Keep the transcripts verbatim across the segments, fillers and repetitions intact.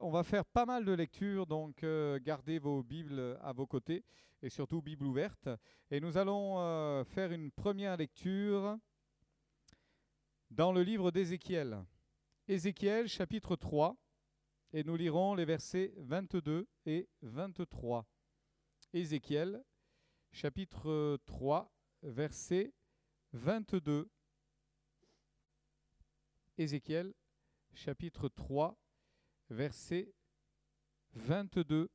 on va faire pas mal de lectures, donc euh, gardez vos Bibles à vos côtés et surtout Bible ouverte. Et nous allons euh, faire une première lecture dans le livre d'Ézéchiel. Ézéchiel chapitre trois, et nous lirons les versets vingt-deux et vingt-trois. Ézéchiel chapitre trois, verset vingt-deux. Ézéchiel chapitre trois, verset vingt-deux.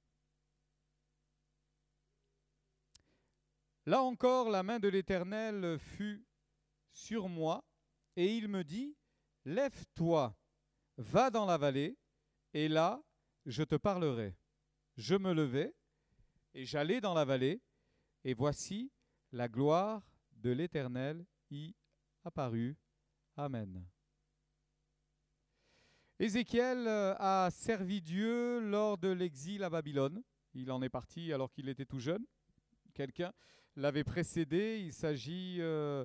Là encore, la main de l'Éternel fut sur moi, et il me dit, « Lève-toi, va dans la vallée, et là, je te parlerai. » Je me levai, et j'allai dans la vallée, et voici, la gloire de l'Éternel y apparut. Amen. Ézéchiel a servi Dieu lors de l'exil à Babylone. Il en est parti alors qu'il était tout jeune. Quelqu'un l'avait précédé. Il s'agit euh,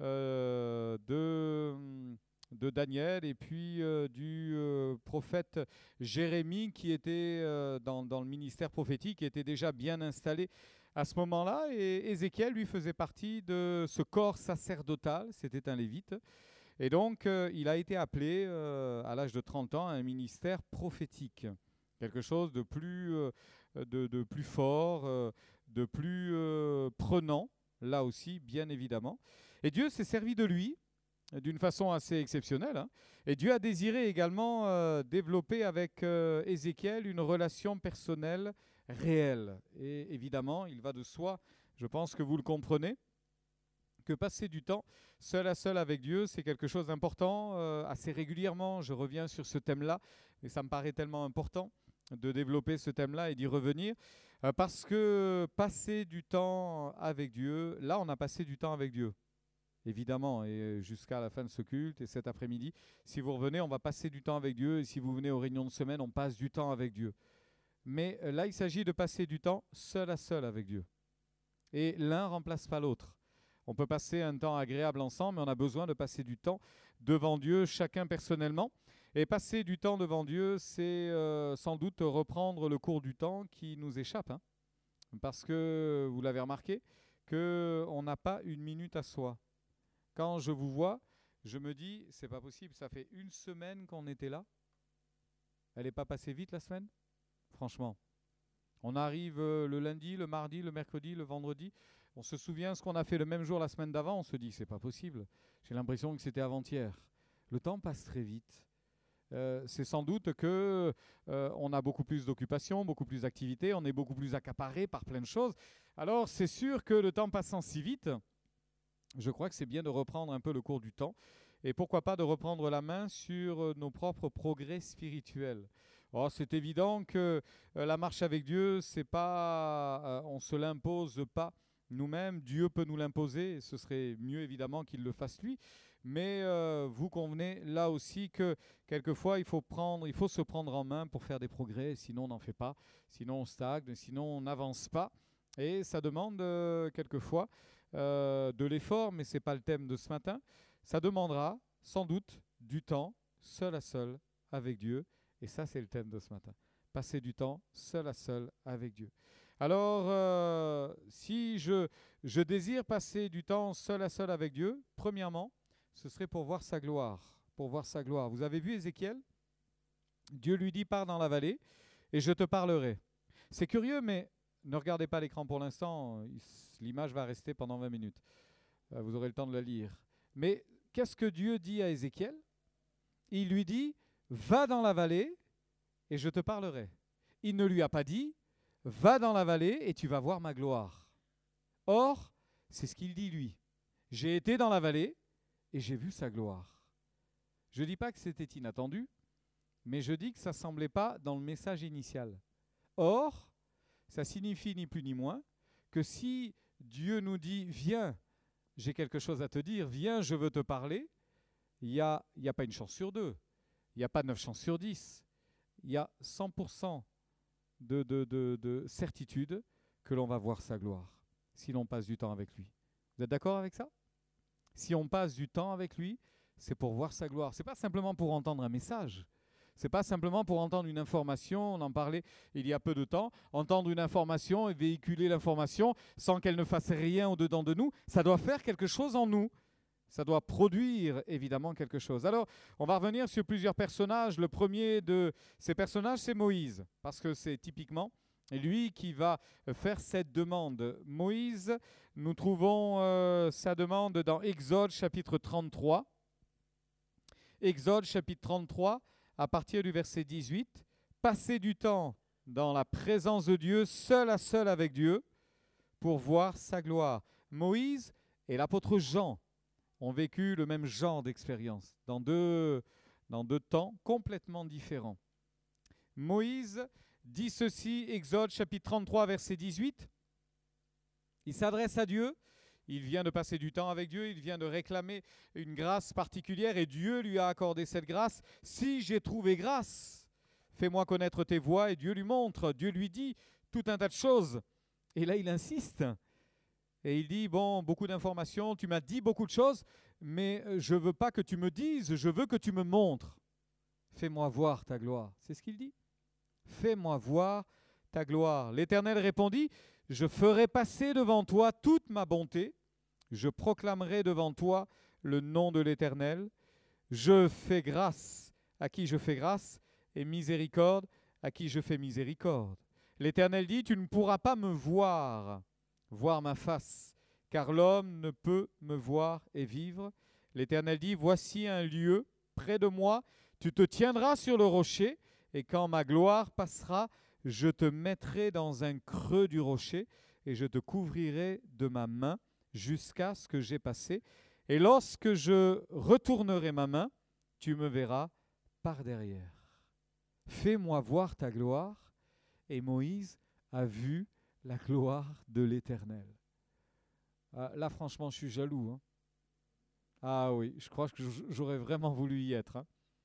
euh, de, de Daniel et puis euh, du euh, prophète Jérémie qui était euh, dans, dans le ministère prophétique, qui était déjà bien installé à ce moment-là. Et Ézéchiel, lui, faisait partie de ce corps sacerdotal. C'était un lévite. Et donc, euh, il a été appelé euh, à l'âge de trente ans à un ministère prophétique, quelque chose de plus, euh, de, de plus fort, euh, de plus euh, prenant, là aussi, bien évidemment. Et Dieu s'est servi de lui d'une façon assez exceptionnelle. Hein. Et Dieu a désiré également euh, développer avec euh, Ézéchiel une relation personnelle réelle. Et évidemment, il va de soi, je pense que vous le comprenez, que passer du temps seul à seul avec Dieu, c'est quelque chose d'important. Euh, assez régulièrement, je reviens sur ce thème-là, et ça me paraît tellement important de développer ce thème-là et d'y revenir, euh, parce que passer du temps avec Dieu, là, on a passé du temps avec Dieu, évidemment, et jusqu'à la fin de ce culte, et cet après-midi, si vous revenez, on va passer du temps avec Dieu, et si vous venez aux réunions de semaine, on passe du temps avec Dieu. Mais euh, là, il s'agit de passer du temps seul à seul avec Dieu. Et l'un ne remplace pas l'autre. On peut passer un temps agréable ensemble, mais on a besoin de passer du temps devant Dieu, chacun personnellement. Et passer du temps devant Dieu, c'est euh, sans doute reprendre le cours du temps qui nous échappe. Hein, parce que, vous l'avez remarqué, qu'on n'a pas une minute à soi. Quand je vous vois, je me dis, c'est pas possible, ça fait une semaine qu'on était là. Elle n'est pas passée vite la semaine ? Franchement. On arrive euh, le lundi, le mardi, le mercredi, le vendredi. On se souvient ce qu'on a fait le même jour la semaine d'avant. On se dit, c'est pas possible. J'ai l'impression que c'était avant-hier. Le temps passe très vite. Euh, c'est sans doute que euh, on a beaucoup plus d'occupations, beaucoup plus d'activités. On est beaucoup plus accaparé par plein de choses. Alors, c'est sûr que le temps passant si vite, je crois que c'est bien de reprendre un peu le cours du temps. Et pourquoi pas de reprendre la main sur nos propres progrès spirituels. Oh, c'est évident que euh, la marche avec Dieu, c'est pas, euh, on ne se l'impose pas nous-mêmes. Dieu peut nous l'imposer, et ce serait mieux évidemment qu'il le fasse lui. Mais euh, vous convenez là aussi que quelquefois il faut, prendre, il faut se prendre en main pour faire des progrès, sinon on n'en fait pas, sinon on stagne, sinon on n'avance pas. Et ça demande euh, quelquefois euh, de l'effort, mais ce n'est pas le thème de ce matin. Ça demandera sans doute du temps seul à seul avec Dieu. Et ça, c'est le thème de ce matin. Passer du temps seul à seul avec Dieu. Alors, euh, si je, je désire passer du temps seul à seul avec Dieu, premièrement, ce serait pour voir sa gloire. Pour voir sa gloire. Vous avez vu Ézéchiel ? Dieu lui dit, pars dans la vallée et je te parlerai. C'est curieux, mais ne regardez pas l'écran pour l'instant. L'image va rester pendant vingt minutes. Vous aurez le temps de la lire. Mais qu'est-ce que Dieu dit à Ézéchiel ? Il lui dit, va dans la vallée et je te parlerai. Il ne lui a pas dit, va dans la vallée et tu vas voir ma gloire. Or, c'est ce qu'il dit lui. J'ai été dans la vallée et j'ai vu sa gloire. Je ne dis pas que c'était inattendu, mais je dis que ça ne semblait pas dans le message initial. Or, ça signifie ni plus ni moins que si Dieu nous dit, viens, j'ai quelque chose à te dire, viens, je veux te parler, il n'y a, y a pas une chance sur deux. Il n'y a pas neuf chances sur dix. Il y a cent pour cent de, de, de, de certitude que l'on va voir sa gloire si l'on passe du temps avec lui. Vous êtes d'accord avec ça ? Si on passe du temps avec lui, c'est pour voir sa gloire. Ce n'est pas simplement pour entendre un message. Ce n'est pas simplement pour entendre une information, on en parlait il y a peu de temps, entendre une information et véhiculer l'information sans qu'elle ne fasse rien au-dedans de nous, ça doit faire quelque chose en nous. Ça doit produire évidemment quelque chose. Alors, on va revenir sur plusieurs personnages. Le premier de ces personnages, c'est Moïse, parce que c'est typiquement lui qui va faire cette demande. Moïse, nous trouvons euh, sa demande dans Exode chapitre trente-trois. Exode chapitre trente-trois, à partir du verset dix-huit. Passer du temps dans la présence de Dieu, seul à seul avec Dieu, pour voir sa gloire. Moïse et l'apôtre Jean ont vécu le même genre d'expérience, dans deux, dans deux temps complètement différents. Moïse dit ceci, Exode chapitre trente-trois, verset dix-huit. Il s'adresse à Dieu, il vient de passer du temps avec Dieu, il vient de réclamer une grâce particulière et Dieu lui a accordé cette grâce. Si j'ai trouvé grâce, fais-moi connaître tes voies. Et Dieu lui montre, Dieu lui dit tout un tas de choses. Et là, il insiste. Et il dit, bon, beaucoup d'informations, tu m'as dit beaucoup de choses, mais je ne veux pas que tu me dises, je veux que tu me montres. Fais-moi voir ta gloire. C'est ce qu'il dit. Fais-moi voir ta gloire. L'Éternel répondit, je ferai passer devant toi toute ma bonté, je proclamerai devant toi le nom de l'Éternel. Je fais grâce à qui je fais grâce, et miséricorde à qui je fais miséricorde. L'Éternel dit, tu ne pourras pas me voir, voir ma face, car l'homme ne peut me voir et vivre. L'Éternel dit, voici un lieu près de moi, tu te tiendras sur le rocher, et quand ma gloire passera, je te mettrai dans un creux du rocher, et je te couvrirai de ma main jusqu'à ce que j'ai passé. Et lorsque je retournerai ma main, tu me verras par derrière. Fais-moi voir ta gloire. Et Moïse a vu la gloire de l'Éternel. Ah, là, franchement, je suis jaloux. Hein. Ah oui, je crois que j'aurais vraiment voulu y être. Hein.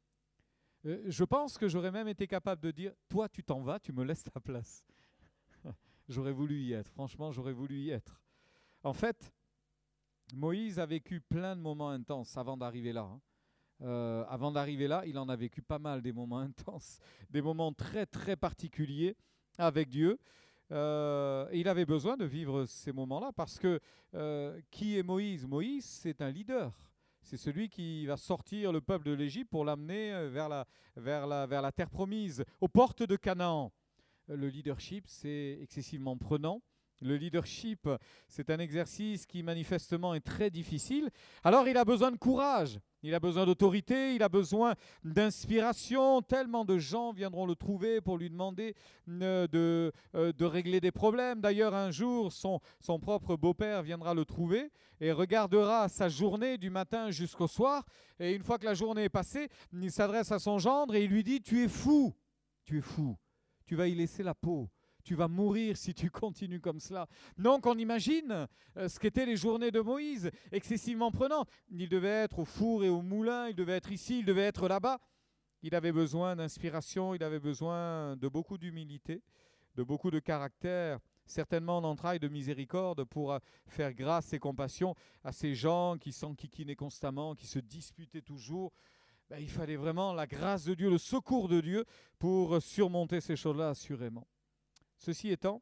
Euh, je pense que j'aurais même été capable de dire, toi, tu t'en vas, tu me laisses ta place. J'aurais voulu y être. Franchement, j'aurais voulu y être. En fait, Moïse a vécu plein de moments intenses avant d'arriver là. Hein. Euh, avant d'arriver là, il en a vécu pas mal des moments intenses, des moments très très particuliers avec Dieu. Euh, et il avait besoin de vivre ces moments-là parce que euh, qui est Moïse? Moïse, c'est un leader. C'est celui qui va sortir le peuple de l'Égypte pour l'amener vers la, vers, la, vers la terre promise, aux portes de Canaan. Le leadership, c'est excessivement prenant. Le leadership, c'est un exercice qui manifestement est très difficile. Alors il a besoin de courage, il a besoin d'autorité, il a besoin d'inspiration. Tellement de gens viendront le trouver pour lui demander de, de, de régler des problèmes. D'ailleurs, un jour, son, son propre beau-père viendra le trouver et regardera sa journée du matin jusqu'au soir. Et une fois que la journée est passée, il s'adresse à son gendre et il lui dit « Tu es fou, tu es fou, tu vas y laisser la peau. » Tu vas mourir si tu continues comme cela. Donc on imagine euh, ce qu'étaient les journées de Moïse, excessivement prenantes. Il devait être au four et au moulin, il devait être ici, il devait être là-bas. Il avait besoin d'inspiration, il avait besoin de beaucoup d'humilité, de beaucoup de caractère, certainement d'entrailles de miséricorde pour euh, faire grâce et compassion à ces gens qui s'enquiquinaient constamment, qui se disputaient toujours. Ben, il fallait vraiment la grâce de Dieu, le secours de Dieu pour surmonter ces choses-là assurément. Ceci étant,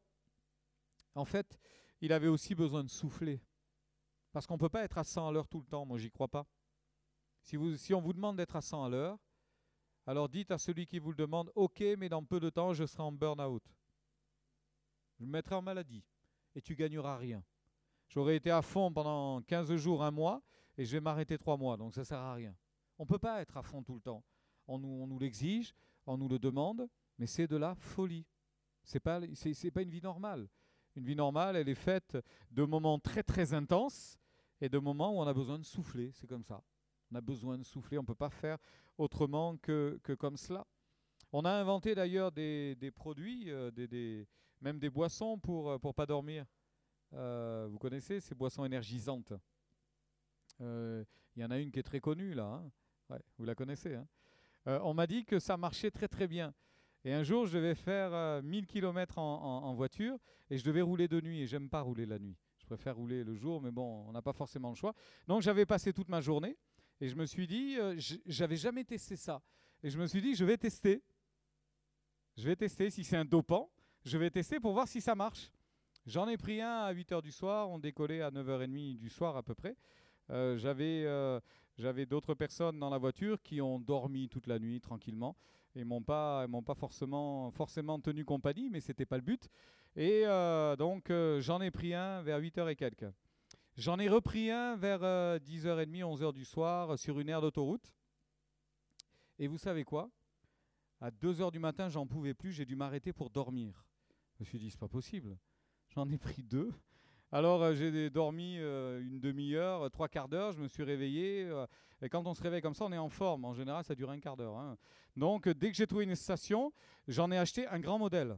en fait, il avait aussi besoin de souffler. Parce qu'on ne peut pas être à cent à l'heure tout le temps, moi j'y crois pas. Si, vous, si on vous demande d'être à cent à l'heure, alors dites à celui qui vous le demande, ok, mais dans peu de temps, je serai en burn-out. Je me mettrai en maladie et tu gagneras rien. J'aurais été à fond pendant quinze jours, un mois, et je vais m'arrêter trois mois, donc ça ne sert à rien. On ne peut pas être à fond tout le temps. On nous, on nous l'exige, on nous le demande, mais c'est de la folie. Ce n'est pas, c'est, c'est pas une vie normale. Une vie normale, elle est faite de moments très très intenses et de moments où on a besoin de souffler. C'est comme ça. On a besoin de souffler. On ne peut pas faire autrement que, que comme cela. On a inventé d'ailleurs des, des produits, euh, des, des, même des boissons pour ne pour pas dormir. Euh, vous connaissez ces boissons énergisantes. Il euh, y en a une qui est très connue là. Hein. Ouais, vous la connaissez. Hein. Euh, on m'a dit que ça marchait très très bien. Et un jour, je devais faire euh, mille kilomètres en, en, en voiture et je devais rouler de nuit. Et j'aime pas rouler la nuit. Je préfère rouler le jour, mais bon, on n'a pas forcément le choix. Donc, j'avais passé toute ma journée et je me suis dit, euh, j'avais jamais testé ça. Et je me suis dit, je vais tester. Je vais tester si c'est un dopant. Je vais tester pour voir si ça marche. J'en ai pris un à huit heures du soir. On décollait à neuf heures trente du soir à peu près. Euh, j'avais, euh, j'avais d'autres personnes dans la voiture qui ont dormi toute la nuit tranquillement et m'ont pas, m'ont pas forcément, forcément tenu compagnie, mais c'était pas le but. Et euh, donc euh, j'en ai pris un vers huit heures et quelques. J'en ai repris un vers euh, dix heures trente, onze heures du soir sur une aire d'autoroute. Et vous savez quoi? À deux heures du matin, j'en pouvais plus, j'ai dû m'arrêter pour dormir. Je me suis dit, c'est pas possible. J'en ai pris deux. Alors euh, j'ai dormi euh, une demi-heure, trois quarts d'heure, je me suis réveillé. Euh, et quand on se réveille comme ça, on est en forme. En général, ça dure un quart d'heure. Hein. Donc euh, dès que j'ai trouvé une station, j'en ai acheté un grand modèle.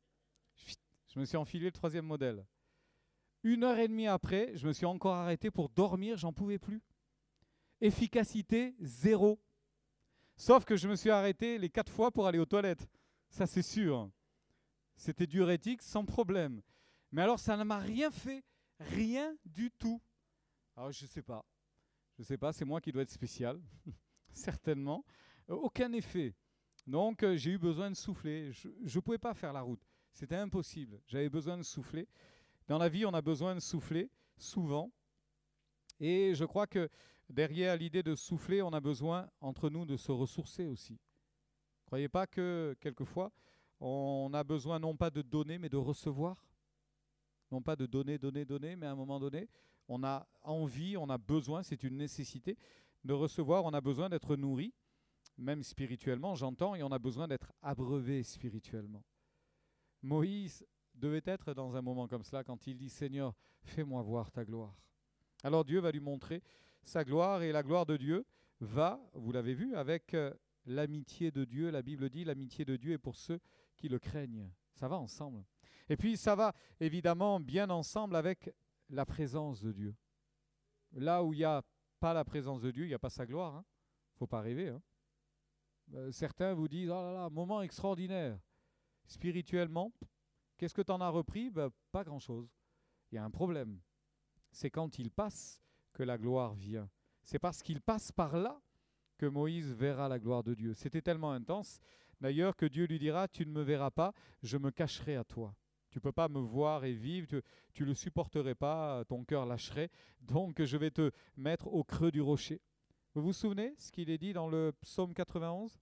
Je me suis enfilé le troisième modèle. Une heure et demie après, je me suis encore arrêté pour dormir, j'en pouvais plus. Efficacité zéro. Sauf que je me suis arrêté les quatre fois pour aller aux toilettes. Ça, c'est sûr. C'était diurétique sans problème. Mais alors, ça ne m'a rien fait. Rien du tout. Alors, je ne sais pas. Je ne sais pas, c'est moi qui dois être spécial. Certainement. Euh, aucun effet. Donc, euh, j'ai eu besoin de souffler. Je ne pouvais pas faire la route. C'était impossible. J'avais besoin de souffler. Dans la vie, on a besoin de souffler, souvent. Et je crois que derrière l'idée de souffler, on a besoin, entre nous, de se ressourcer aussi. Ne croyez pas que, quelquefois, on a besoin non pas de donner, mais de recevoir. Non pas de donner, donner, donner, mais à un moment donné, on a envie, on a besoin, c'est une nécessité de recevoir, on a besoin d'être nourri, même spirituellement, j'entends, et on a besoin d'être abreuvé spirituellement. Moïse devait être dans un moment comme cela, quand il dit « Seigneur, fais-moi voir ta gloire ». Alors Dieu va lui montrer sa gloire, et la gloire de Dieu va, vous l'avez vu, avec euh, l'amitié de Dieu. La Bible dit l'amitié de Dieu est pour ceux qui le craignent. Ça va ensemble. Et puis ça va évidemment bien ensemble avec la présence de Dieu. Là où il n'y a pas la présence de Dieu, il n'y a pas sa gloire. Il hein. ne faut pas rêver. Hein. Euh, certains vous disent « Oh là là, moment extraordinaire ». Spirituellement, qu'est-ce que tu en as repris? Ben, pas grand-chose. Il y a un problème. C'est quand il passe que la gloire vient. C'est parce qu'il passe par là que Moïse verra la gloire de Dieu. C'était tellement intense, d'ailleurs, que Dieu lui dira « Tu ne me verras pas, je me cacherai à toi. Tu ne peux pas me voir et vivre, tu ne le supporterais pas, ton cœur lâcherait, donc je vais te mettre au creux du rocher. » Vous vous souvenez ce qu'il est dit dans le psaume quatre-vingt-onze?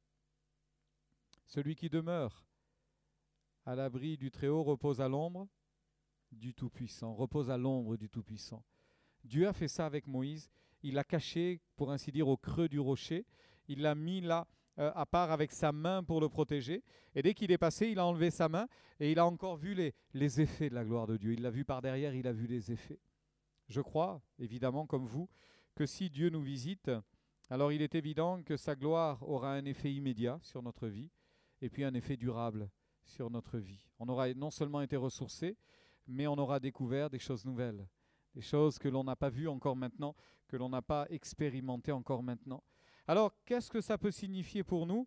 Celui qui demeure à l'abri du Très-Haut repose à l'ombre du Tout-Puissant, repose à l'ombre du Tout-Puissant. Dieu a fait ça avec Moïse, il l'a caché, pour ainsi dire, au creux du rocher, il l'a mis là euh, à part avec sa main pour le protéger, et dès qu'il est passé, il a enlevé sa main, et il a encore vu les, les effets de la gloire de Dieu, il l'a vu par derrière, il a vu les effets. Je crois, évidemment, comme vous, que si Dieu nous visite, alors il est évident que sa gloire aura un effet immédiat sur notre vie, et puis un effet durable sur notre vie. On aura non seulement été ressourcés, mais on aura découvert des choses nouvelles, des choses que l'on n'a pas vues encore maintenant, que l'on n'a pas expérimentées encore maintenant. Alors, qu'est-ce que ça peut signifier pour nous,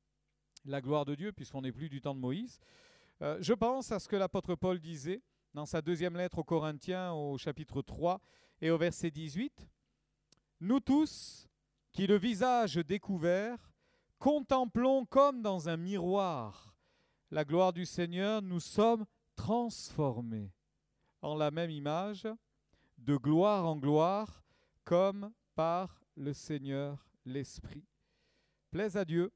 la gloire de Dieu, puisqu'on n'est plus du temps de Moïse? euh, Je pense à ce que l'apôtre Paul disait dans sa deuxième lettre aux Corinthiens, au chapitre trois et au verset dix-huit. « Nous tous, qui le visage découvert, contemplons comme dans un miroir la gloire du Seigneur, nous sommes transformés en la même image, de gloire en gloire, comme par le Seigneur l'Esprit. » Plaise à Dieu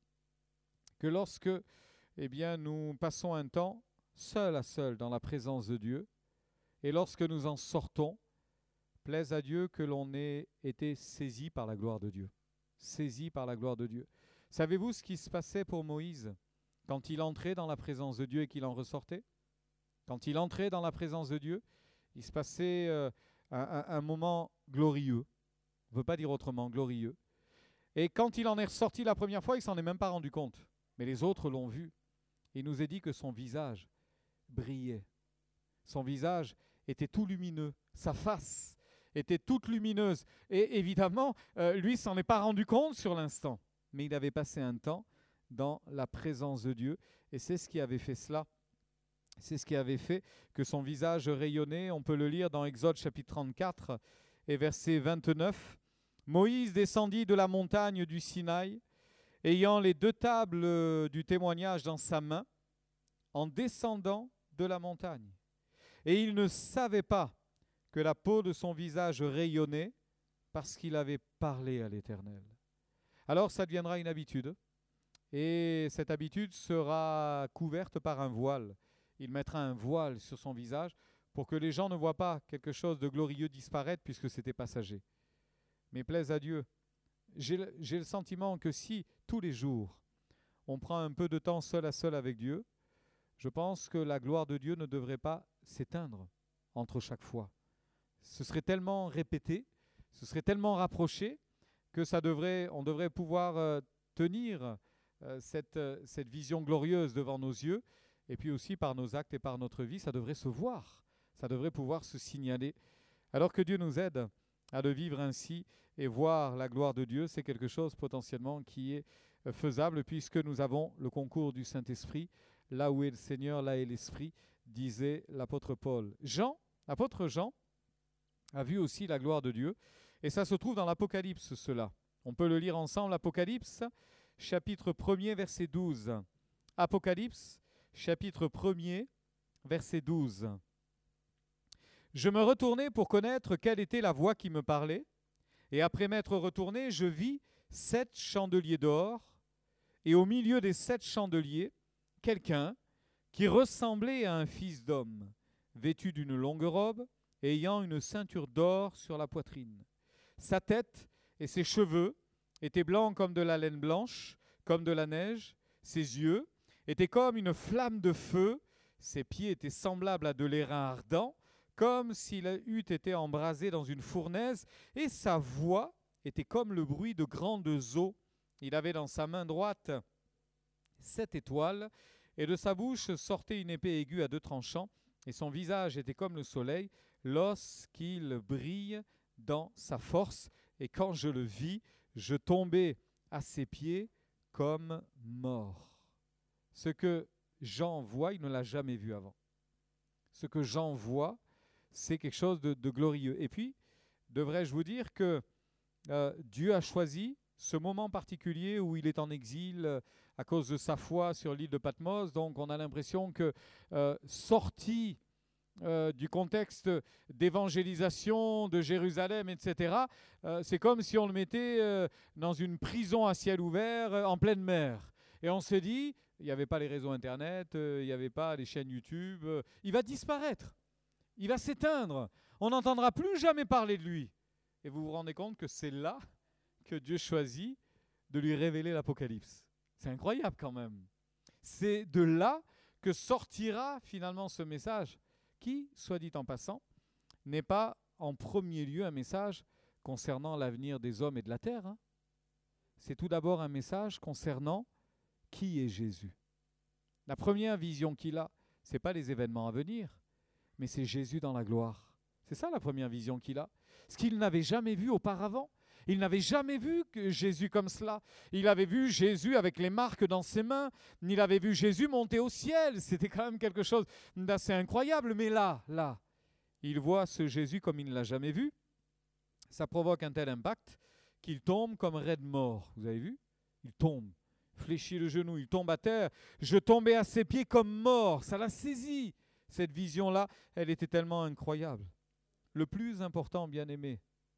que lorsque eh bien, nous passons un temps seul à seul dans la présence de Dieu, et lorsque nous en sortons, plaise à Dieu que l'on ait été saisi par la gloire de Dieu. Saisi par la gloire de Dieu. Savez-vous ce qui se passait pour Moïse quand il entrait dans la présence de Dieu et qu'il en ressortait? Quand il entrait dans la présence de Dieu, il se passait euh, un, un, un moment glorieux. On ne veut pas dire autrement, glorieux. Et quand il en est ressorti la première fois, il ne s'en est même pas rendu compte. Mais les autres l'ont vu. Il nous est dit que son visage brillait. Son visage était tout lumineux. Sa face était toute lumineuse. Et évidemment, euh, lui ne s'en est pas rendu compte sur l'instant. Mais il avait passé un temps dans la présence de Dieu. Et c'est ce qui avait fait cela. C'est ce qui avait fait que son visage rayonnait. On peut le lire dans Exode chapitre trente-quatre et verset vingt-neuf. « Moïse descendit de la montagne du Sinaï, ayant les deux tables euh, du témoignage dans sa main, en descendant de la montagne. Et il ne savait pas que la peau de son visage rayonnait parce qu'il avait parlé à l'Éternel. Alors ça deviendra une habitude, et cette habitude sera couverte par un voile. Il mettra un voile sur son visage pour que les gens ne voient pas quelque chose de glorieux disparaître puisque c'était passager. Mais plaise à Dieu, j'ai le, j'ai le sentiment que si tous les jours on prend un peu de temps seul à seul avec Dieu, je pense que la gloire de Dieu ne devrait pas s'éteindre entre chaque fois. Ce serait tellement répété, ce serait tellement rapproché que ça devrait, on devrait pouvoir euh, tenir euh, cette, euh, cette vision glorieuse devant nos yeux, et puis aussi par nos actes et par notre vie, ça devrait se voir, ça devrait pouvoir se signaler. Alors que Dieu nous aide à le vivre ainsi et voir la gloire de Dieu, c'est quelque chose potentiellement qui est euh, faisable puisque nous avons le concours du Saint-Esprit. Là où est le Seigneur, là est l'Esprit, disait l'apôtre Paul. Jean, l'apôtre Jean, a vu aussi la gloire de Dieu. Et ça se trouve dans l'Apocalypse, cela. On peut le lire ensemble, Apocalypse, chapitre premier, verset douze. Apocalypse, chapitre premier, verset douze. Je me retournai pour connaître quelle était la voix qui me parlait, et après m'être retourné, je vis sept chandeliers d'or, et au milieu des sept chandeliers, quelqu'un qui ressemblait à un fils d'homme, vêtu d'une longue robe, et ayant une ceinture d'or sur la poitrine. Sa tête et ses cheveux étaient blancs comme de la laine blanche, comme de la neige. Ses yeux étaient comme une flamme de feu. Ses pieds étaient semblables à de l'airain ardent, comme s'il eût été embrasé dans une fournaise. Et sa voix était comme le bruit de grandes eaux. Il avait dans sa main droite sept étoiles, et de sa bouche sortait une épée aiguë à deux tranchants, et son visage était comme le soleil, lorsqu'il brille dans sa force. Et quand je le vis, je tombai à ses pieds comme mort. Ce que Jean voit, il ne l'a jamais vu avant. Ce que Jean voit, c'est quelque chose de, de glorieux. Et puis, devrais-je vous dire que euh, Dieu a choisi ce moment particulier où il est en exil euh, à cause de sa foi sur l'île de Patmos. Donc, on a l'impression que euh, sorti Euh, du contexte d'évangélisation de Jérusalem, et cetera, euh, c'est comme si on le mettait euh, dans une prison à ciel ouvert euh, en pleine mer. Et on s'est dit, il n'y avait pas les réseaux Internet, euh, il n'y avait pas les chaînes YouTube, euh, il va disparaître, il va s'éteindre, on n'entendra plus jamais parler de lui. Et vous vous rendez compte que c'est là que Dieu choisit de lui révéler l'Apocalypse. C'est incroyable quand même. C'est de là que sortira finalement ce message qui, soit dit en passant, n'est pas en premier lieu un message concernant l'avenir des hommes et de la terre. Hein. C'est tout d'abord un message concernant qui est Jésus. La première vision qu'il a, ce n'est pas les événements à venir, mais c'est Jésus dans la gloire. C'est ça la première vision qu'il a. Ce qu'il n'avait jamais vu auparavant. Il n'avait jamais vu que Jésus comme cela. Il avait vu Jésus avec les marques dans ses mains. Il avait vu Jésus monter au ciel. C'était quand même quelque chose d'assez incroyable. Mais là, là, il voit ce Jésus comme il ne l'a jamais vu. Ça provoque un tel impact qu'il tombe comme raide mort. Vous avez vu? Il tombe, fléchit le genou, il tombe à terre. Je tombais à ses pieds comme mort. Ça l'a saisi. Cette vision-là, elle était tellement incroyable. Le plus important, bien-aimé,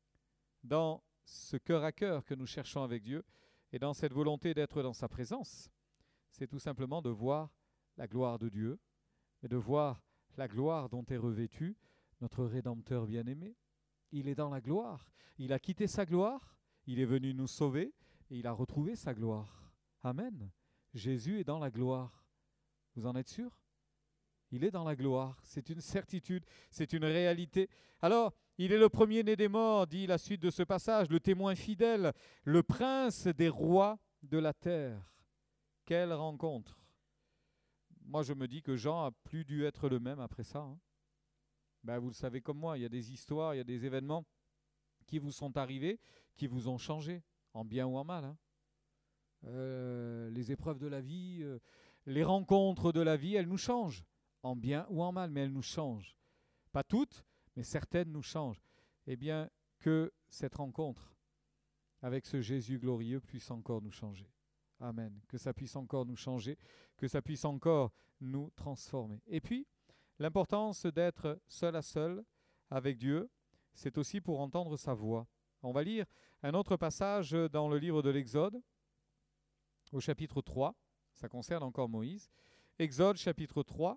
dans ce cœur à cœur que nous cherchons avec Dieu et dans cette volonté d'être dans sa présence, c'est tout simplement de voir la gloire de Dieu et de voir la gloire dont est revêtu notre Rédempteur bien-aimé. Il est dans la gloire. Il a quitté sa gloire, il est venu nous sauver et il a retrouvé sa gloire. Amen. Jésus est dans la gloire. Vous en êtes sûr? Il est dans la gloire. C'est une certitude, c'est une réalité. Alors, il est le premier-né des morts, dit la suite de ce passage, le témoin fidèle, le prince des rois de la terre. Quelle rencontre! Moi, je me dis que Jean a plus dû être le même après ça. Hein. Ben, vous le savez comme moi, il y a des histoires, il y a des événements qui vous sont arrivés, qui vous ont changé, en bien ou en mal. Hein. Euh, les épreuves de la vie, euh, les rencontres de la vie, elles nous changent, en bien ou en mal, mais elles nous changent. Pas toutes, mais certaines nous changent. Eh bien, que cette rencontre avec ce Jésus glorieux puisse encore nous changer. Amen. Que ça puisse encore nous changer, que ça puisse encore nous transformer. Et puis, l'importance d'être seul à seul avec Dieu, c'est aussi pour entendre sa voix. On va lire un autre passage dans le livre de l'Exode, au chapitre trois. Ça concerne encore Moïse. Exode, chapitre trois.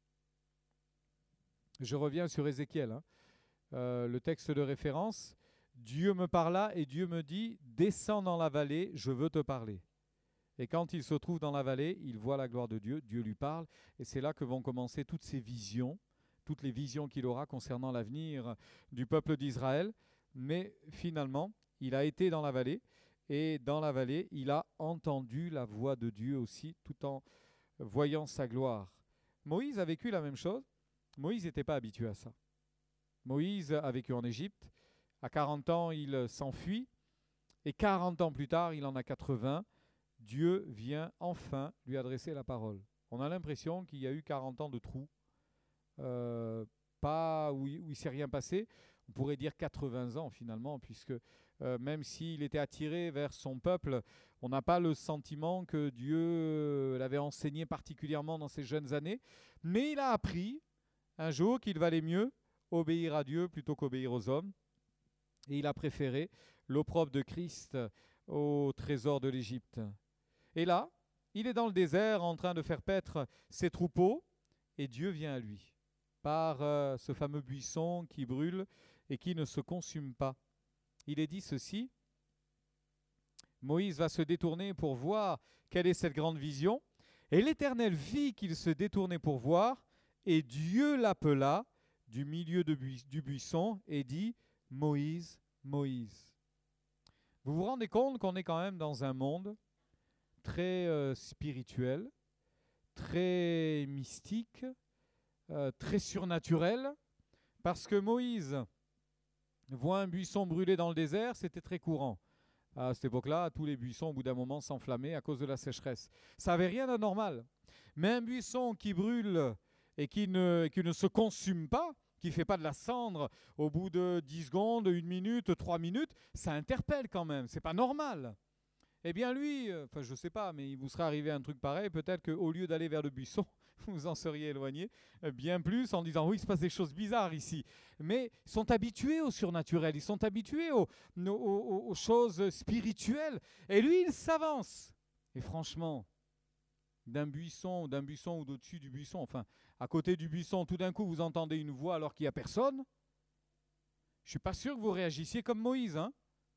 Je reviens sur Ézéchiel, hein. Euh, le texte de référence. Dieu me parla et Dieu me dit, descends dans la vallée, je veux te parler. Et quand il se trouve dans la vallée, il voit la gloire de Dieu, Dieu lui parle, et c'est là que vont commencer toutes ces visions, toutes les visions qu'il aura concernant l'avenir du peuple d'Israël. Mais finalement, il a été dans la vallée, et dans la vallée, il a entendu la voix de Dieu aussi, tout en voyant sa gloire. Moïse a vécu la même chose. Moïse n'était pas habitué à ça. Moïse a vécu en Égypte. À quarante ans, il s'enfuit. Et quarante ans plus tard, il en a quatre-vingts. Dieu vient enfin lui adresser la parole. On a l'impression qu'il y a eu quarante ans de trou. Euh, pas où il ne s'est rien passé. On pourrait dire quatre-vingts ans finalement, puisque euh, même s'il était attiré vers son peuple, on n'a pas le sentiment que Dieu l'avait enseigné particulièrement dans ses jeunes années. Mais il a appris un jour qu'il valait mieux obéir à Dieu plutôt qu'obéir aux hommes. Et il a préféré l'opprobre de Christ au trésor de l'Égypte. Et là, il est dans le désert en train de faire paître ses troupeaux et Dieu vient à lui par euh, ce fameux buisson qui brûle et qui ne se consume pas. Il est dit ceci, Moïse va se détourner pour voir quelle est cette grande vision, et l'Éternel vit qu'il se détournait pour voir, et Dieu l'appela du milieu de bui- du buisson et dit, Moïse, Moïse. Vous vous rendez compte qu'on est quand même dans un monde très euh, spirituel, très mystique, euh, très surnaturel, parce que Moïse voit un buisson brûler dans le désert, c'était très courant. À cette époque-là, tous les buissons, au bout d'un moment, s'enflammaient à cause de la sécheresse. Ça n'avait rien d'anormal. Mais un buisson qui brûle et qui ne, qui ne se consume pas, qui ne fait pas de la cendre au bout de dix secondes, une minute, trois minutes, ça interpelle quand même. C'est pas normal. Eh bien lui, euh, enfin je ne sais pas, mais il vous serait arrivé un truc pareil, peut-être qu'au lieu d'aller vers le buisson, vous en seriez éloigné euh, bien plus en disant oui, il se passe des choses bizarres ici. Mais ils sont habitués au surnaturel, ils sont habitués aux, aux, aux, aux choses spirituelles. Et lui, il s'avance. Et franchement, d'un buisson, d'un buisson ou d'au-dessus du buisson, enfin à côté du buisson, tout d'un coup vous entendez une voix alors qu'il n'y a personne. Je ne suis pas sûr que vous réagissiez comme Moïse, hein.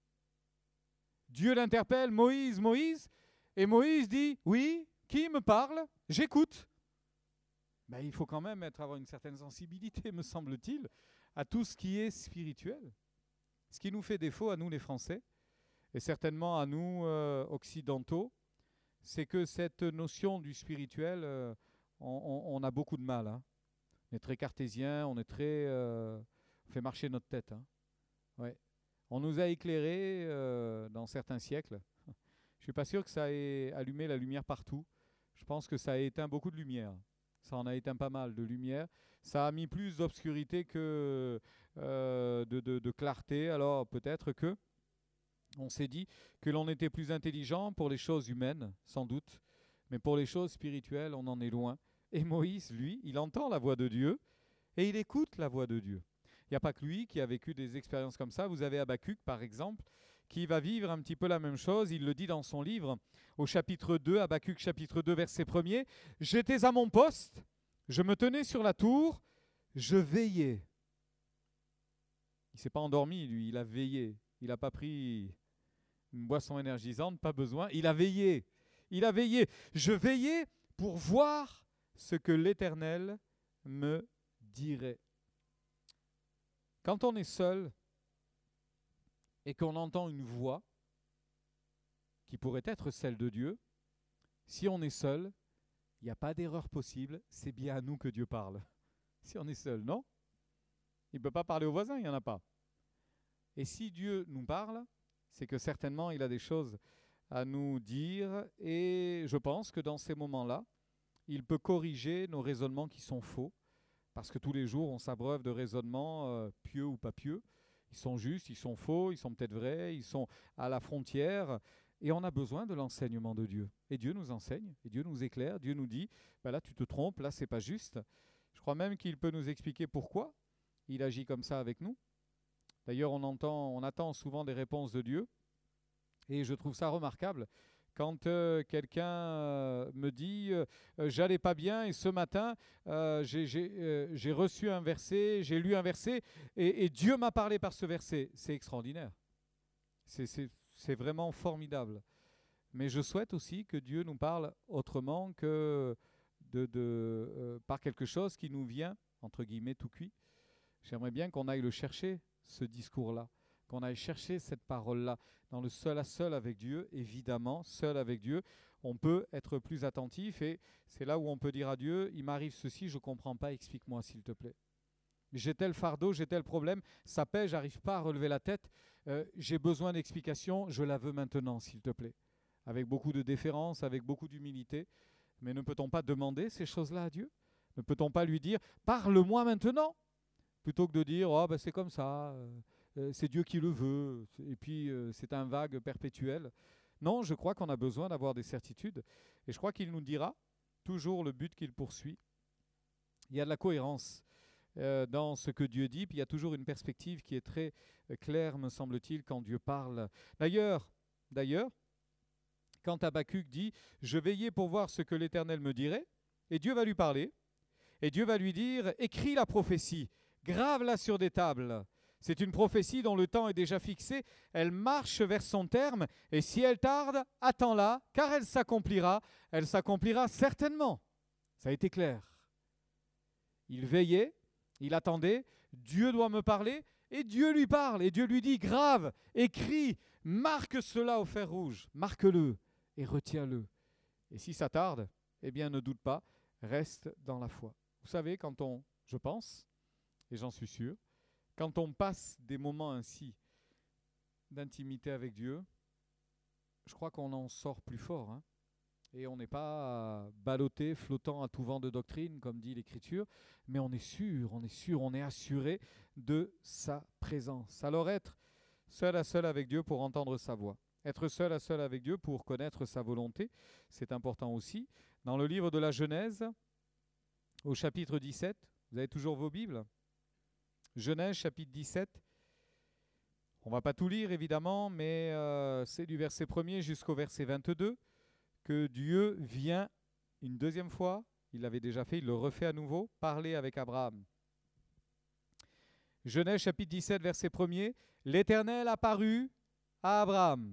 Dieu l'interpelle, Moïse, Moïse, et Moïse dit, oui, qui me parle? J'écoute. Ben, il faut quand même être, avoir une certaine sensibilité, me semble-t-il, à tout ce qui est spirituel. Ce qui nous fait défaut à nous les Français, et certainement à nous euh, occidentaux, c'est que cette notion du spirituel, euh, on, on, on a beaucoup de mal, hein. On est très cartésien, on est très, euh, on fait marcher notre tête, hein. Ouais. On nous a éclairés euh, dans certains siècles. Je ne suis pas sûr que ça ait allumé la lumière partout. Je pense que ça a éteint beaucoup de lumière. Ça en a éteint pas mal de lumière. Ça a mis plus d'obscurité que euh, de, de, de clarté. Alors peut-être que on s'est dit que l'on était plus intelligent pour les choses humaines, sans doute. Mais pour les choses spirituelles, on en est loin. Et Moïse, lui, il entend la voix de Dieu et il écoute la voix de Dieu. Il n'y a pas que lui qui a vécu des expériences comme ça. Vous avez Habakkuk, par exemple, qui va vivre un petit peu la même chose. Il le dit dans son livre, au chapitre deux, Habakkuk chapitre deux, verset premier. « J'étais à mon poste, je me tenais sur la tour, je veillais. » Il ne s'est pas endormi, lui, il a veillé. Il n'a pas pris une boisson énergisante, pas besoin. Il a veillé. Il a veillé. Je veillais pour voir ce que l'Éternel me dirait. Quand on est seul et qu'on entend une voix qui pourrait être celle de Dieu, si on est seul, il n'y a pas d'erreur possible, c'est bien à nous que Dieu parle. Si on est seul, non? Il ne peut pas parler aux voisins, il n'y en a pas. Et si Dieu nous parle, c'est que certainement il a des choses à nous dire, et je pense que dans ces moments-là, il peut corriger nos raisonnements qui sont faux, parce que tous les jours, on s'abreuve de raisonnements euh, pieux ou pas pieux. Ils sont justes, ils sont faux, ils sont peut-être vrais, ils sont à la frontière. Et on a besoin de l'enseignement de Dieu. Et Dieu nous enseigne, et Dieu nous éclaire, Dieu nous dit, ben là tu te trompes, là c'est pas juste. Je crois même qu'il peut nous expliquer pourquoi il agit comme ça avec nous. D'ailleurs, on entend, on attend souvent des réponses de Dieu, et je trouve ça remarquable. Quand euh, quelqu'un euh, me dit euh, « j'allais pas bien et ce matin, euh, j'ai, j'ai, euh, j'ai reçu un verset, j'ai lu un verset et, et Dieu m'a parlé par ce verset », c'est extraordinaire. C'est, c'est, c'est vraiment formidable. Mais je souhaite aussi que Dieu nous parle autrement que de, de, euh, par quelque chose qui nous vient, entre guillemets, tout cuit. J'aimerais bien qu'on aille le chercher, ce discours-là, qu'on aille chercher cette parole-là, dans le seul à seul avec Dieu, évidemment, seul avec Dieu, on peut être plus attentif et c'est là où on peut dire à Dieu, il m'arrive ceci, je ne comprends pas, explique-moi s'il te plaît. J'ai tel fardeau, j'ai tel problème, ça pèse, j'arrive pas à relever la tête, euh, j'ai besoin d'explication, je la veux maintenant s'il te plaît. Avec beaucoup de déférence, avec beaucoup d'humilité, mais ne peut-on pas demander ces choses-là à Dieu? Ne peut-on pas lui dire, parle-moi maintenant? Plutôt que de dire, oh ben c'est comme ça, euh, euh, c'est Dieu qui le veut, et puis euh, c'est un vague perpétuel. Non, je crois qu'on a besoin d'avoir des certitudes, et je crois qu'il nous dira toujours le but qu'il poursuit. Il y a de la cohérence euh, dans ce que Dieu dit, puis il y a toujours une perspective qui est très euh, claire, me semble-t-il, quand Dieu parle. D'ailleurs, d'ailleurs, quand Habakkuk dit, je veillais pour voir ce que l'Éternel me dirait, et Dieu va lui parler, et Dieu va lui dire, écris la prophétie, grave-la sur des tables. C'est une prophétie dont le temps est déjà fixé. Elle marche vers son terme. Et si elle tarde, attends-la, car elle s'accomplira. Elle s'accomplira certainement. Ça a été clair. Il veillait, il attendait. Dieu doit me parler. Et Dieu lui parle. Et Dieu lui dit, grave, écris, marque cela au fer rouge. Marque-le et retiens-le. Et si ça tarde, eh bien ne doute pas, reste dans la foi. Vous savez, quand on, je pense, et j'en suis sûr, quand on passe des moments ainsi d'intimité avec Dieu, je crois qu'on en sort plus fort. Hein, et on n'est pas ballotté, flottant à tout vent de doctrine, comme dit l'Écriture, mais on est sûr, on est sûr, on est assuré de sa présence. Alors être seul à seul avec Dieu pour entendre sa voix. Être seul à seul avec Dieu pour connaître sa volonté, c'est important aussi. Dans le livre de la Genèse, au chapitre dix-sept, vous avez toujours vos Bibles ? Genèse chapitre dix-sept, on ne va pas tout lire évidemment, mais euh, c'est du verset premier jusqu'au verset vingt-deux que Dieu vient une deuxième fois, il l'avait déjà fait, il le refait à nouveau, parler avec Abraham. Genèse chapitre dix-sept, verset premier, l'Éternel apparut à Abraham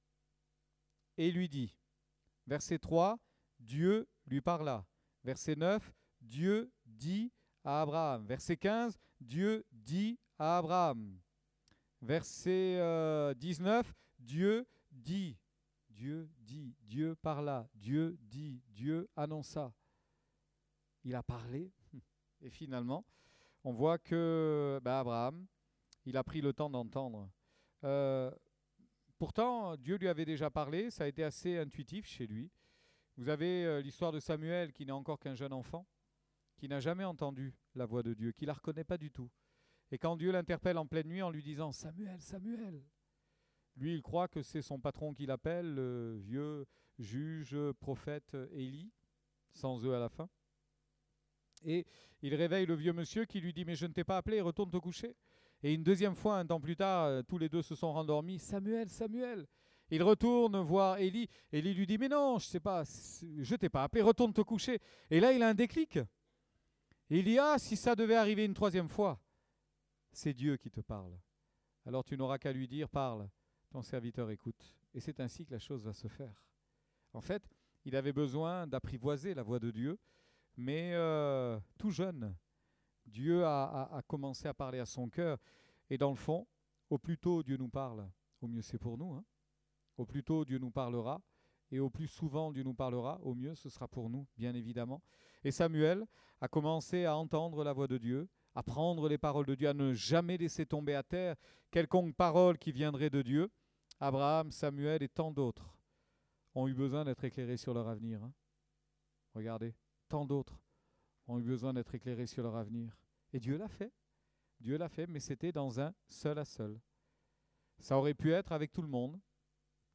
et lui dit, verset trois, Dieu lui parla. Verset neuf, Dieu dit à Abraham. Verset quinze, Dieu dit à Abraham. Verset euh, dix-neuf, Dieu dit. Dieu dit, Dieu parla, Dieu dit, Dieu annonça. Il a parlé et finalement, on voit que ben Abraham, il a pris le temps d'entendre. Euh, pourtant, Dieu lui avait déjà parlé, ça a été assez intuitif chez lui. Vous avez euh, l'histoire de Samuel qui n'est encore qu'un jeune enfant, qui n'a jamais entendu la voix de Dieu, qui ne la reconnaît pas du tout. Et quand Dieu l'interpelle en pleine nuit en lui disant « Samuel, Samuel », lui, il croit que c'est son patron qui l'appelle, le vieux juge, prophète Élie, sans eux à la fin. Et il réveille le vieux monsieur qui lui dit « Mais je ne t'ai pas appelé, retourne te coucher ». Et une deuxième fois, un temps plus tard, tous les deux se sont rendormis. « Samuel, Samuel ». Il retourne voir Élie. Élie lui dit « Mais non, je sais pas, je t'ai pas appelé, retourne te coucher ». Et là, il a un déclic. Et il dit « Ah, si ça devait arriver une troisième fois, c'est Dieu qui te parle. Alors tu n'auras qu'à lui dire « Parle ». Ton serviteur écoute. Et c'est ainsi que la chose va se faire. En fait, il avait besoin d'apprivoiser la voix de Dieu, mais euh, tout jeune, Dieu a, a, a commencé à parler à son cœur. Et dans le fond, au plus tôt Dieu nous parle, au mieux c'est pour nous. Hein. Au plus tôt Dieu nous parlera, et au plus souvent Dieu nous parlera, au mieux ce sera pour nous, bien évidemment. Et Samuel a commencé à entendre la voix de Dieu, à prendre les paroles de Dieu, à ne jamais laisser tomber à terre quelconque parole qui viendrait de Dieu. Abraham, Samuel et tant d'autres ont eu besoin d'être éclairés sur leur avenir. Hein. Regardez, tant d'autres ont eu besoin d'être éclairés sur leur avenir. Et Dieu l'a fait. Dieu l'a fait, mais c'était dans un seul à seul. Ça aurait pu être avec tout le monde.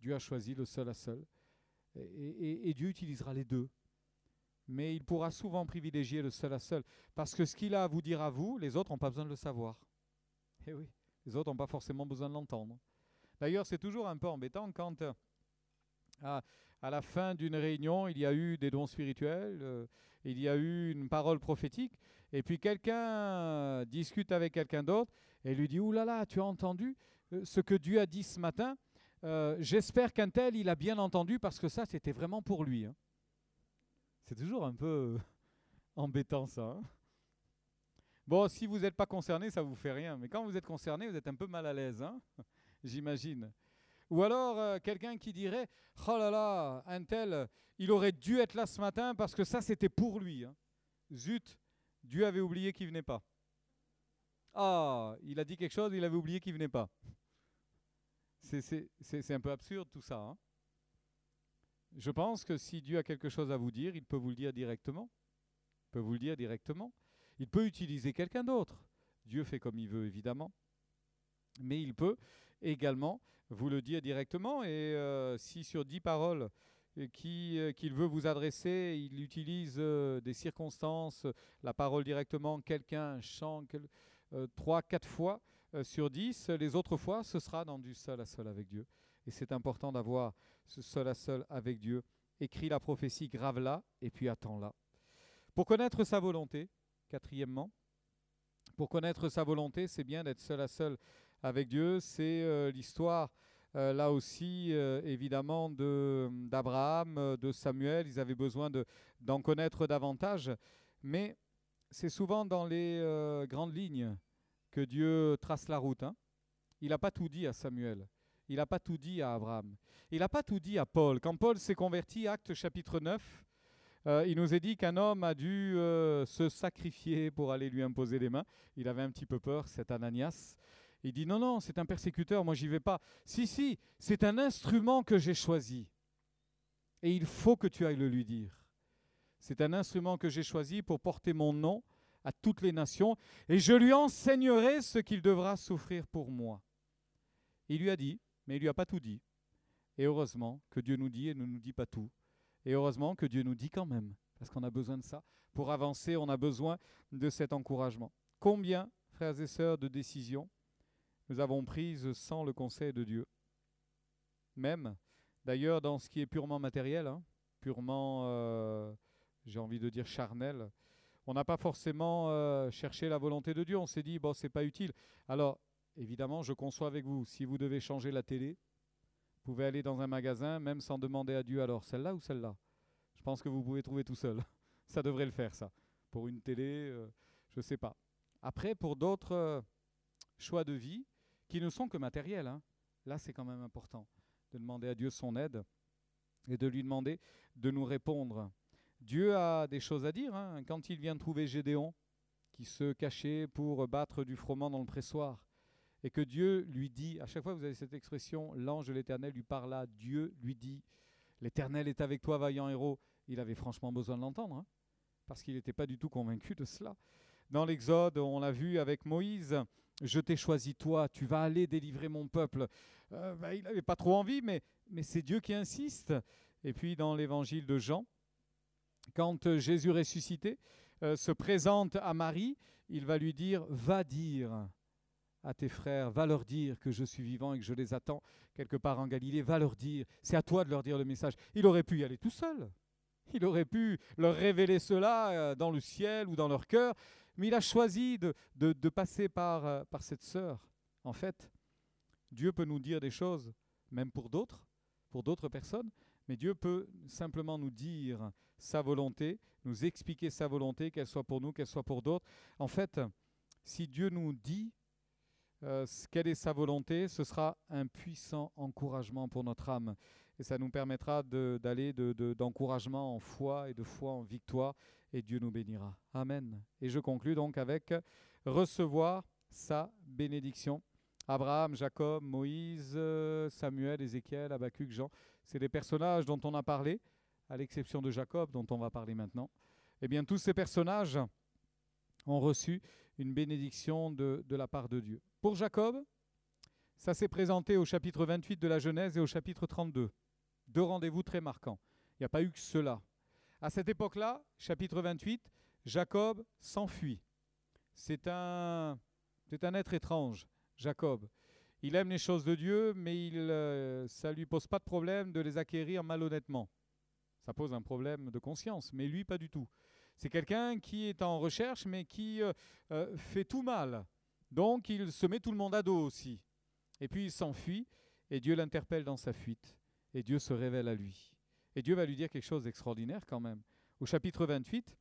Dieu a choisi le seul à seul. Et, et, et Dieu utilisera les deux. Mais il pourra souvent privilégier le seul à seul. Parce que ce qu'il a à vous dire à vous, les autres n'ont pas besoin de le savoir. Et oui, les autres n'ont pas forcément besoin de l'entendre. D'ailleurs, c'est toujours un peu embêtant quand, euh, à, à la fin d'une réunion, il y a eu des dons spirituels, euh, il y a eu une parole prophétique, et puis quelqu'un euh, discute avec quelqu'un d'autre et lui dit « Ouh là là, tu as entendu euh, ce que Dieu a dit ce matin euh, J'espère qu'un tel, il a bien entendu parce que ça, c'était vraiment pour lui. Hein. » C'est toujours un peu embêtant ça. Hein. Bon, si vous n'êtes pas concerné, ça ne vous fait rien. Mais quand vous êtes concerné, vous êtes un peu mal à l'aise, hein, j'imagine. Ou alors euh, quelqu'un qui dirait « Oh là là, un tel, il aurait dû être là ce matin parce que ça, c'était pour lui. Hein. Zut, Dieu avait oublié qu'il ne venait pas. Ah, il a dit quelque chose, il avait oublié qu'il ne venait pas. » C'est, c'est, c'est, c'est un peu absurde tout ça. Hein. Je pense que si Dieu a quelque chose à vous dire, il peut vous le dire directement. Il peut vous le dire directement. Il peut utiliser quelqu'un d'autre. Dieu fait comme il veut, évidemment. Mais il peut également vous le dire directement. Et euh, si sur dix paroles qui, euh, qu'il veut vous adresser, il utilise euh, des circonstances, la parole directement, quelqu'un, un chant, quel, euh, trois, quatre fois euh, sur dix, les autres fois, ce sera dans du seul à seul avec Dieu. Et c'est important d'avoir ce seul à seul avec Dieu. Écris la prophétie, grave-la, et puis attends-la. Pour connaître sa volonté, quatrièmement, pour connaître sa volonté, c'est bien d'être seul à seul avec Dieu. C'est euh, l'histoire, euh, là aussi, euh, évidemment, de, d'Abraham, euh, de Samuel. Ils avaient besoin de, d'en connaître davantage. Mais c'est souvent dans les euh, grandes lignes que Dieu trace la route. Hein. Il n'a pas tout dit à Samuel. Il n'a pas tout dit à Abraham. Il n'a pas tout dit à Paul. Quand Paul s'est converti, Actes chapitre neuf, Euh, il nous est dit qu'un homme a dû euh, se sacrifier pour aller lui imposer les mains. Il avait un petit peu peur, cet Ananias. Il dit non, non, c'est un persécuteur, moi j'y vais pas. Si, si, c'est un instrument que j'ai choisi. Et il faut que tu ailles le lui dire. C'est un instrument que j'ai choisi pour porter mon nom à toutes les nations. Et je lui enseignerai ce qu'il devra souffrir pour moi. Il lui a dit, mais il lui a pas tout dit. Et heureusement que Dieu nous dit et ne nous dit pas tout. Et heureusement que Dieu nous dit quand même, parce qu'on a besoin de ça. Pour avancer, on a besoin de cet encouragement. Combien, frères et sœurs, de décisions nous avons prises sans le conseil de Dieu? Même, d'ailleurs, dans ce qui est purement matériel, hein, purement, euh, j'ai envie de dire charnel, on n'a pas forcément euh, cherché la volonté de Dieu. On s'est dit, bon, c'est pas utile. Alors, évidemment, je conçois avec vous, si vous devez changer la télé, vous pouvez aller dans un magasin, même sans demander à Dieu, alors celle-là ou celle-là? Je pense que vous pouvez trouver tout seul. Ça devrait le faire, ça. Pour une télé, euh, je ne sais pas. Après, pour d'autres euh, choix de vie, qui ne sont que matériels, hein, là, c'est quand même important de demander à Dieu son aide et de lui demander de nous répondre. Dieu a des choses à dire. Hein, quand il vient trouver Gédéon, qui se cachait pour battre du froment dans le pressoir, et que Dieu lui dit, à chaque fois vous avez cette expression, l'ange de l'Éternel lui parla, Dieu lui dit, l'Éternel est avec toi, vaillant héros. Il avait franchement besoin de l'entendre, hein, parce qu'il n'était pas du tout convaincu de cela. Dans l'Exode, on l'a vu avec Moïse, je t'ai choisi toi, tu vas aller délivrer mon peuple. Euh, bah, il n'avait pas trop envie, mais, mais c'est Dieu qui insiste. Et puis dans l'évangile de Jean, quand Jésus ressuscité euh, se présente à Marie, il va lui dire, va dire à tes frères, va leur dire que je suis vivant et que je les attends quelque part en Galilée, va leur dire, c'est à toi de leur dire le message. Il aurait pu y aller tout seul, il aurait pu leur révéler cela dans le ciel ou dans leur cœur, mais il a choisi de, de, de passer par, par cette sœur. En fait, Dieu peut nous dire des choses, même pour d'autres, pour d'autres personnes, mais Dieu peut simplement nous dire sa volonté, nous expliquer sa volonté, qu'elle soit pour nous, qu'elle soit pour d'autres. En fait, si Dieu nous dit Euh, quelle est sa volonté, ce sera un puissant encouragement pour notre âme. Et ça nous permettra de, d'aller de, de, d'encouragement en foi et de foi en victoire. Et Dieu nous bénira. Amen. Et je conclus donc avec recevoir sa bénédiction. Abraham, Jacob, Moïse, Samuel, Ézéchiel, Habacuc, Jean, c'est des personnages dont on a parlé, à l'exception de Jacob, dont on va parler maintenant. Eh bien, tous ces personnages ont reçu une bénédiction de, de la part de Dieu. Pour Jacob, Ça s'est présenté au chapitre vingt-huit de la Genèse et au chapitre trente-deux. Deux rendez-vous très marquants. Il n'y a pas eu que cela. À cette époque-là, chapitre vingt-huit, Jacob s'enfuit. C'est un, c'est un être étrange, Jacob. Il aime les choses de Dieu, mais il, euh, ça ne lui pose pas de problème de les acquérir malhonnêtement. Ça pose un problème de conscience, mais lui, pas du tout. C'est quelqu'un qui est en recherche, mais qui euh, euh, fait tout mal. Donc, il se met tout le monde à dos aussi. Et puis, il s'enfuit, et Dieu l'interpelle dans sa fuite. Et Dieu se révèle à lui. Et Dieu va lui dire quelque chose d'extraordinaire quand même. Au chapitre vingt-huit,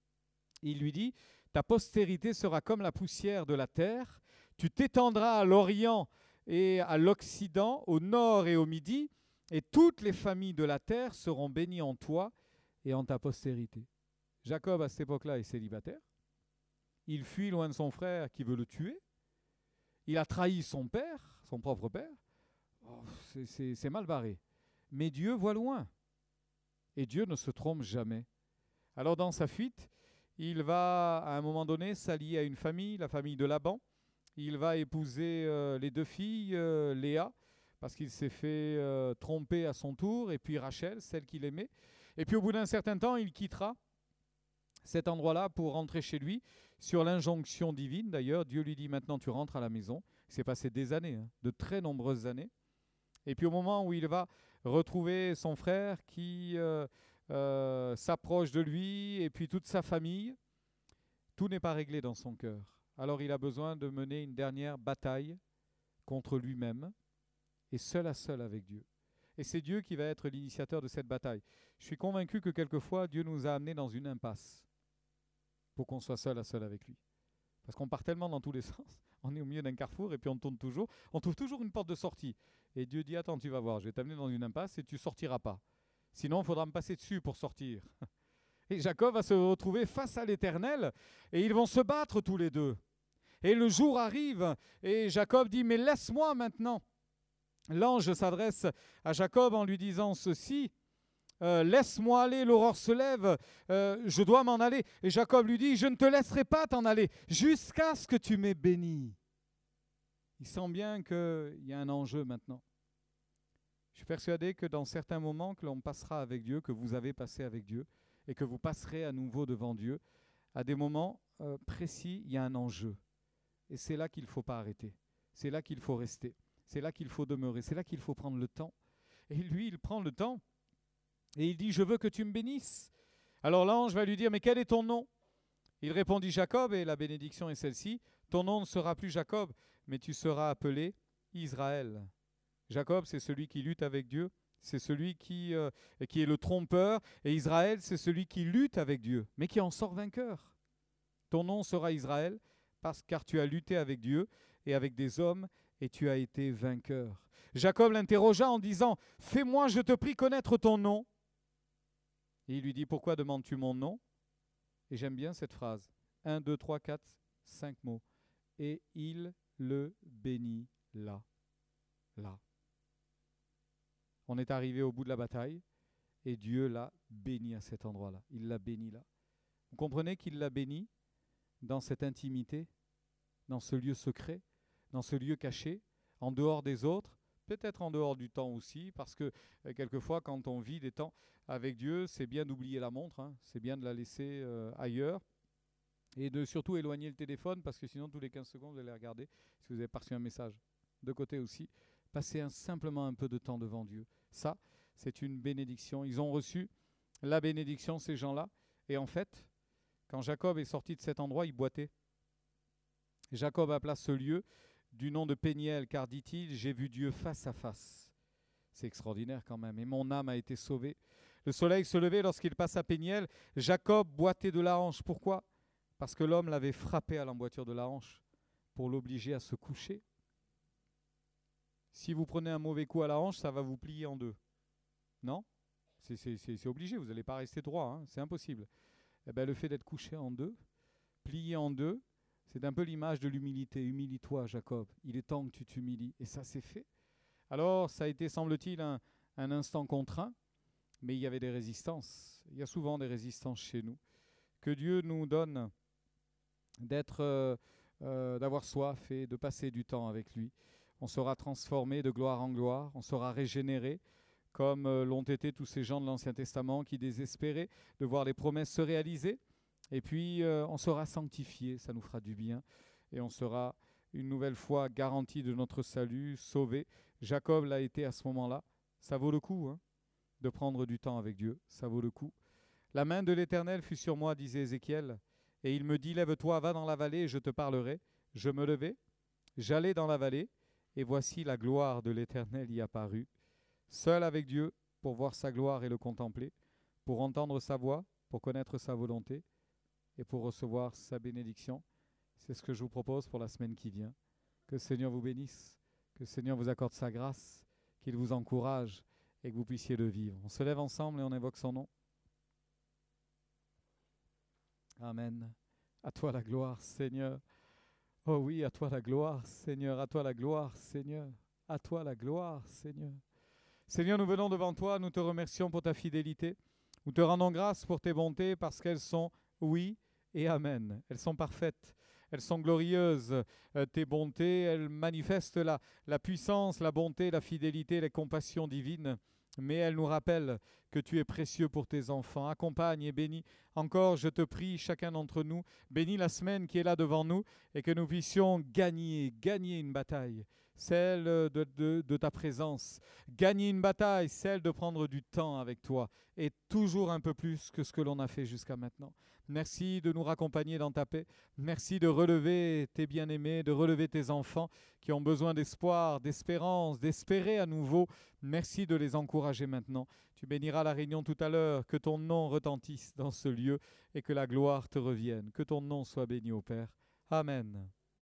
il lui dit « Ta postérité sera comme la poussière de la terre. Tu t'étendras à l'Orient et à l'Occident, au nord et au midi, et toutes les familles de la terre seront bénies en toi et en ta postérité. » Jacob, à cette époque-là, est célibataire. Il fuit loin de son frère qui veut le tuer. Il a trahi son père, son propre père. Oh, c'est, c'est, c'est mal barré. Mais Dieu voit loin. Et Dieu ne se trompe jamais. Alors dans sa fuite, il va à un moment donné s'allier à une famille, la famille de Laban. Il va épouser euh, les deux filles, euh, Léa, parce qu'il s'est fait euh, tromper à son tour, et puis Rachel, celle qu'il aimait. Et puis au bout d'un certain temps, il quittera cet endroit-là pour rentrer chez lui, sur l'injonction divine d'ailleurs. Dieu lui dit « Maintenant tu rentres à la maison ». Il s'est passé des années, hein, de très nombreuses années. Et puis au moment où il va retrouver son frère qui euh, euh, s'approche de lui, et puis toute sa famille, tout n'est pas réglé dans son cœur. Alors il a besoin de mener une dernière bataille contre lui-même, et seul à seul avec Dieu. Et c'est Dieu qui va être l'initiateur de cette bataille. Je suis convaincu que quelquefois, Dieu nous a amenés dans une impasse pour qu'on soit seul à seul avec lui. Parce qu'on part tellement dans tous les sens, on est au milieu d'un carrefour et puis on tourne toujours, on trouve toujours une porte de sortie. Et Dieu dit, attends, tu vas voir, je vais t'amener dans une impasse et tu ne sortiras pas. Sinon, il faudra me passer dessus pour sortir. Et Jacob va se retrouver face à l'Éternel et ils vont se battre tous les deux. Et le jour arrive et Jacob dit, mais laisse-moi maintenant. L'ange s'adresse à Jacob en lui disant ceci, euh, laisse-moi aller, l'aurore se lève, euh, je dois m'en aller. Et Jacob lui dit, je ne te laisserai pas t'en aller jusqu'à ce que tu m'aies béni. Il sent bien qu'il y a un enjeu maintenant. Je suis persuadé que dans certains moments que l'on passera avec Dieu, que vous avez passé avec Dieu, et que vous passerez à nouveau devant Dieu, à des moments euh, précis, il y a un enjeu. Et c'est là qu'il ne faut pas arrêter. C'est là qu'il faut rester. C'est là qu'il faut demeurer. C'est là qu'il faut prendre le temps. Et lui, il prend le temps. Et il dit, je veux que tu me bénisses. Alors l'ange va lui dire, mais quel est ton nom? Il répondit Jacob, et la bénédiction est celle-ci. Ton nom ne sera plus Jacob, mais tu seras appelé Israël. Jacob, c'est celui qui lutte avec Dieu. C'est celui qui, euh, qui est le trompeur. Et Israël, c'est celui qui lutte avec Dieu, mais qui en sort vainqueur. Ton nom sera Israël, parce car tu as lutté avec Dieu et avec des hommes, et tu as été vainqueur. Jacob l'interrogea en disant, « Fais-moi, je te prie, connaître ton nom. » Et il lui dit, « Pourquoi demandes-tu mon nom ?» Et j'aime bien cette phrase. Un, deux, trois, quatre, cinq mots. Et il le bénit là. Là. On est arrivé au bout de la bataille et Dieu l'a béni à cet endroit-là. Il l'a béni là. Vous comprenez qu'il l'a béni dans cette intimité, dans ce lieu secret, dans ce lieu caché, en dehors des autres, peut-être en dehors du temps aussi, parce que euh, quelquefois, quand on vit des temps avec Dieu, c'est bien d'oublier la montre, hein, c'est bien de la laisser euh, ailleurs, et de surtout éloigner le téléphone, parce que sinon, tous les quinze secondes, vous allez regarder si vous avez pas reçu un message. De côté aussi, passez un, simplement un peu de temps devant Dieu. Ça, c'est une bénédiction. Ils ont reçu la bénédiction, ces gens-là, et en fait, quand Jacob est sorti de cet endroit, il boitait. Jacob appela ce lieu du nom de Péniel, car dit-il, j'ai vu Dieu face à face. C'est extraordinaire quand même. Et mon âme a été sauvée. Le soleil se levait lorsqu'il passa Péniel. Jacob boitait de la hanche. Pourquoi? Parce que l'homme l'avait frappé à l'emboîture de la hanche pour l'obliger à se coucher. Si vous prenez un mauvais coup à la hanche, ça va vous plier en deux. Non? C'est, c'est, c'est, c'est obligé, vous n'allez pas rester droit, hein, c'est impossible. Eh bien, le fait d'être couché en deux, plié en deux, c'est un peu l'image de l'humilité. Humilie-toi, Jacob. Il est temps que tu t'humilies. Et ça, c'est fait. Alors, ça a été, semble-t-il, un, un instant contraint, mais il y avait des résistances. Il y a souvent des résistances chez nous. Que Dieu nous donne d'être, euh, euh, d'avoir soif et de passer du temps avec lui. On sera transformé de gloire en gloire, on sera régénéré, comme euh, l'ont été tous ces gens de l'Ancien Testament qui désespéraient de voir les promesses se réaliser. Et puis, euh, on sera sanctifié, ça nous fera du bien. Et on sera une nouvelle fois garanti de notre salut, sauvé. Jacob l'a été à ce moment-là. Ça vaut le coup hein, de prendre du temps avec Dieu, ça vaut le coup. La main de l'Éternel fut sur moi, disait Ézéchiel, et il me dit, lève-toi, va dans la vallée et je te parlerai. Je me levai, j'allai dans la vallée, et voici la gloire de l'Éternel y apparut. Seul avec Dieu, pour voir sa gloire et le contempler, pour entendre sa voix, pour connaître sa volonté, et pour recevoir sa bénédiction. C'est ce que je vous propose pour la semaine qui vient. Que le Seigneur vous bénisse, que le Seigneur vous accorde sa grâce, qu'il vous encourage et que vous puissiez le vivre. On se lève ensemble et on invoque son nom. Amen. À toi la gloire, Seigneur. Oh oui, à toi la gloire, Seigneur. À toi la gloire, Seigneur. À toi la gloire, Seigneur. Seigneur, nous venons devant toi, nous te remercions pour ta fidélité. Nous te rendons grâce pour tes bontés parce qu'elles sont oui et amen. Elles sont parfaites, elles sont glorieuses. Euh, tes bontés, elles manifestent la, la puissance, la bonté, la fidélité, les compassions divines. Mais elles nous rappellent que tu es précieux pour tes enfants. Accompagne et bénis encore, je te prie, chacun d'entre nous. Bénis la semaine qui est là devant nous et que nous puissions gagner, gagner une bataille. Celle de, de, de ta présence. Gagner une bataille, celle de prendre du temps avec toi. Et toujours un peu plus que ce que l'on a fait jusqu'à maintenant. Merci de nous raccompagner dans ta paix. Merci de relever tes bien-aimés, de relever tes enfants qui ont besoin d'espoir, d'espérance, d'espérer à nouveau. Merci de les encourager maintenant. Tu béniras la réunion tout à l'heure. Que ton nom retentisse dans ce lieu et que la gloire te revienne. Que ton nom soit béni au Père. Amen.